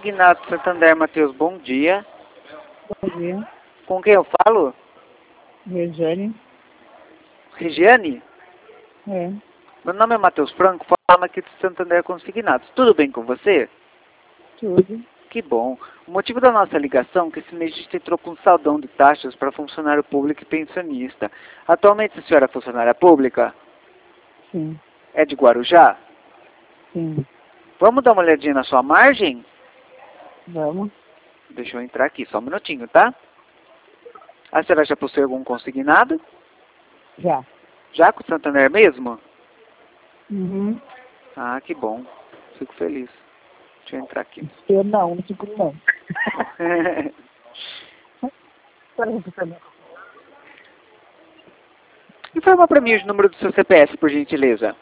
Consignado Santander, Matheus, bom dia. Bom dia, Com quem eu falo? Regiane. Regiane? É, Meu nome é Matheus Franco, falando aqui de Santander Consignados. Tudo bem com você? tudo. Que bom. O motivo da nossa ligação é que esse mês a gente entrou com um saldão de taxas para funcionário público e pensionista. Atualmente a senhora é funcionária pública? Sim, É de Guarujá? sim. Vamos dar uma olhadinha na sua margem? Vamos? Deixa eu entrar aqui, só um minutinho, tá? A senhora já possui algum consignado? Já. Já com o Santander mesmo? Uhum. Ah, que bom. Fico feliz. Deixa eu entrar aqui. Eu não fico não. Peraí, por favor. Informa para mim o número do seu CPF, por gentileza.